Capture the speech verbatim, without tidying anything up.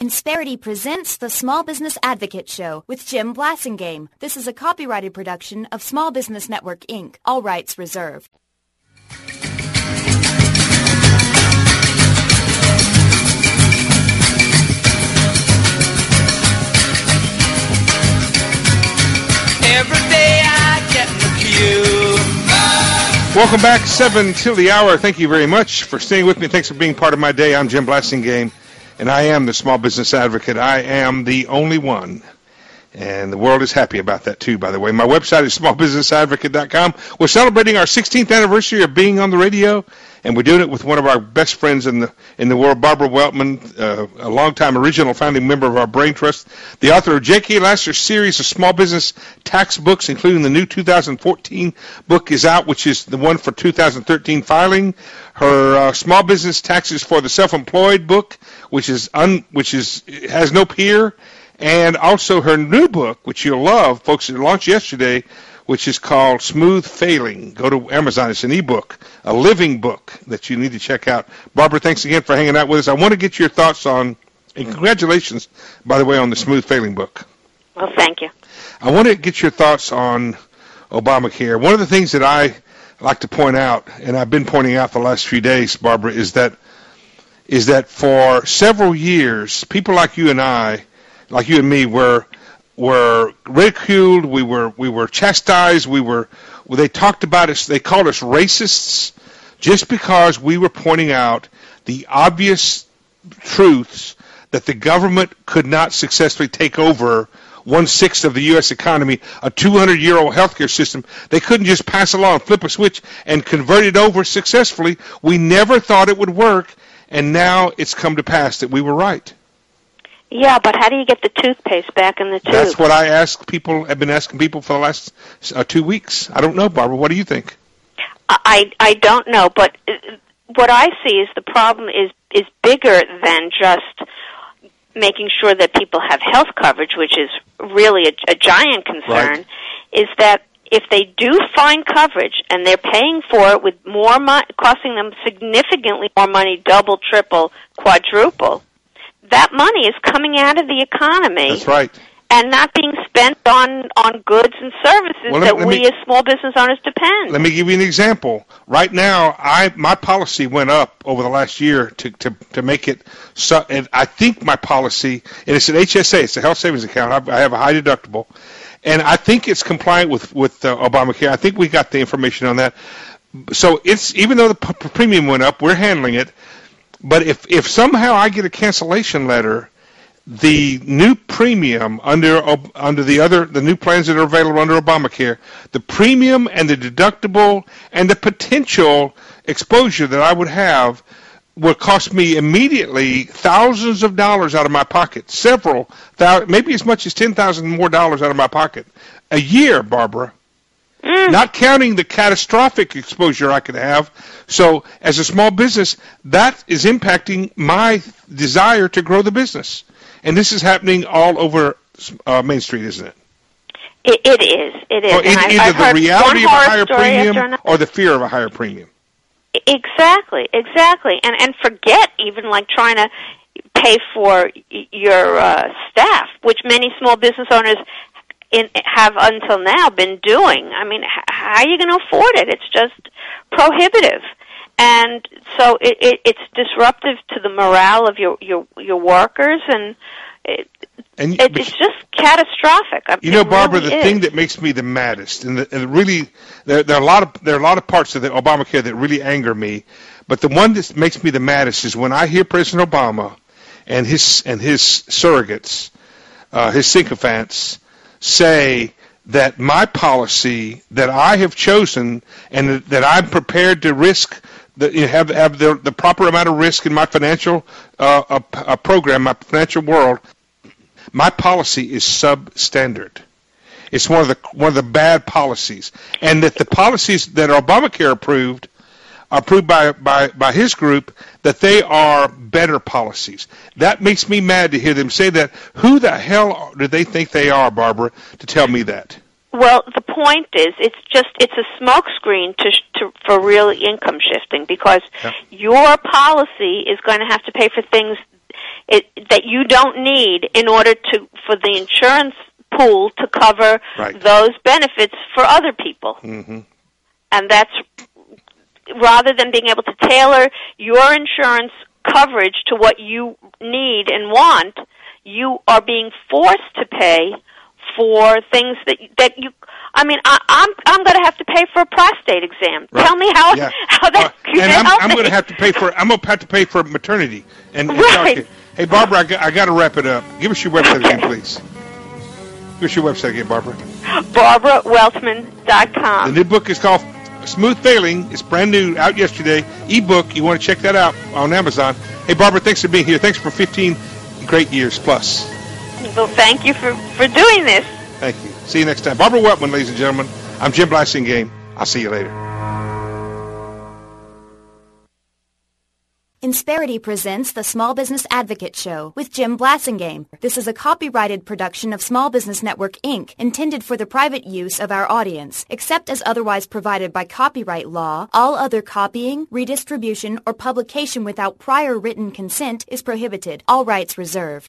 Insperity presents the Small Business Advocate Show with Jim Blasingame. This is a copyrighted production of Small Business Network, Incorporated. All rights reserved. Every day I get in the queue. Welcome back, seven till the hour. Thank you very much for staying with me. Thanks for being part of my day. I'm Jim Blasingame, and I am the Small Business Advocate. I am the only one, and the world is happy about that too, by the way. My website is small business advocate dot com. We're celebrating our sixteenth anniversary of being on the radio, and we're doing it with one of our best friends in the in the world, Barbara Weltman, uh, a longtime original founding member of our Brain Trust, the author of J K. Lasser's series of small business tax books, including the new two thousand fourteen book is out, which is the one for two thousand thirteen filing. Her uh, Small Business Taxes for the Self-Employed book, which is un, which is has no peer, and also her new book, which you'll love, folks. It launched yesterday, which is called Smooth Failing. Go to Amazon. It's an ebook, a living book that you need to check out. Barbara, thanks again for hanging out with us. I want to get your thoughts on, and congratulations, by the way, on the Smooth Failing book. Well, thank you. I want to get your thoughts on Obamacare. One of the things that I like to point out, and I've been pointing out the last few days, Barbara, is that is that for several years, people like you and I, like you and me, were were ridiculed, we were we were chastised, we were they talked about us, they called us racists, just because we were pointing out the obvious truths that the government could not successfully take over one-sixth of the U S economy, a two hundred year old healthcare system. They couldn't just pass along, flip a switch, and convert it over successfully. We never thought it would work, and now it's come to pass that we were right. Yeah, but how do you get the toothpaste back in the tube? That's what I ask people. I've been asking people for the last uh, two weeks. I don't know, Barbara. What do you think? I I don't know, but what I see is the problem is is bigger than just making sure that people have health coverage, which is really a, a giant concern. Right. Is that if they do find coverage and they're paying for it with more money, costing them significantly more money, double, triple, quadruple, that money is coming out of the economy. That's right. And not being spent on, on goods and services well, that me, we me, as small business owners depend. Let me give you an example. Right now, I my policy went up over the last year to, to, to make it so, and I think my policy, and it's an H S A, it's a health savings account, I, I have a high deductible, and I think it's compliant with, with uh, Obamacare. I think we got the information on that. So it's even though the p- premium went up, we're handling it. But if, if somehow I get a cancellation letter, the new premium under under the other the new plans that are available under Obamacare, the premium and the deductible and the potential exposure that I would have will cost me immediately thousands of dollars out of my pocket, several thousand, maybe as much as ten thousand more dollars out of my pocket a year, Barbara. Mm. Not counting the catastrophic exposure I could have. So as a small business, that is impacting my desire to grow the business. And this is happening all over uh, Main Street, isn't it? It, it is. It is. Well, it, I've, either I've the heard reality of a higher premium another. or the fear of a higher premium. Exactly, exactly. And and forget even like trying to pay for your uh, staff, which many small business owners in, have until now been doing. I mean, h- how are you going to afford it? It's just prohibitive. And so it, it, it's disruptive to the morale of your your, your workers, and, it, and it, it's just catastrophic. You know, it Barbara, really the is. thing that makes me the maddest, and, the, and really, there, there are a lot of there are a lot of parts of the Obamacare that really anger me, but the one that makes me the maddest is when I hear President Obama and his and his surrogates, uh, his sycophants, say that my policy that I have chosen and that I'm prepared to risk. The, you have have the, the proper amount of risk in my financial uh, uh, uh, program, my financial world. My policy is substandard. It's one of the one of the bad policies, and that the policies that Obamacare approved, approved by by by his group, that they are better policies. That makes me mad to hear them say that. Who the hell do they think they are, Barbara, to tell me that? Well, the point is, it's just it's a smokescreen to, to for real income shifting, because yeah. your policy is going to have to pay for things it, that you don't need in order to for the insurance pool to cover right. those benefits for other people. Mm-hmm. And that's rather than being able to tailor your insurance coverage to what you need and want, you are being forced to pay for things that that you. I mean, I, I'm I'm going to have to pay for a prostate exam. Right. Tell me how yeah. how that. Uh, and I'm, I'm going to have to pay for. I'm going to have to pay for maternity. And, and right. Hey, Barbara, I got, I got to wrap it up. Give us your website okay. again, please. Give us your website again, Barbara. Barbara Weltman dot com. The new book is called Smooth Sailing. It's brand new, out yesterday. Ebook. You want to check that out on Amazon. Hey, Barbara, thanks for being here. Thanks for fifteen great years plus. Well, thank you for, for doing this. Thank you. See you next time. Barbara Weltman, ladies and gentlemen. I'm Jim Blasingame. I'll see you later. Insperity presents the Small Business Advocate Show with Jim Blasingame. This is a copyrighted production of Small Business Network, Incorporated, intended for the private use of our audience. Except as otherwise provided by copyright law, all other copying, redistribution, or publication without prior written consent is prohibited. All rights reserved.